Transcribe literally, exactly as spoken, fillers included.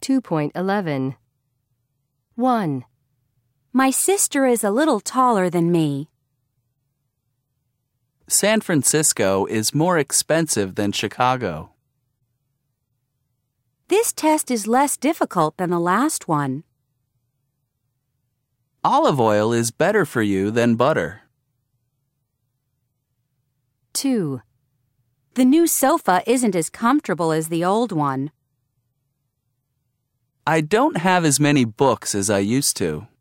two point eleven. one. My sister is a little taller than me. San Francisco is more expensive than Chicago. This test is less difficult than the last one. Olive oil is better for you than butter. two. The new sofa isn't as comfortable as the old one. I don't have as many books as I used to.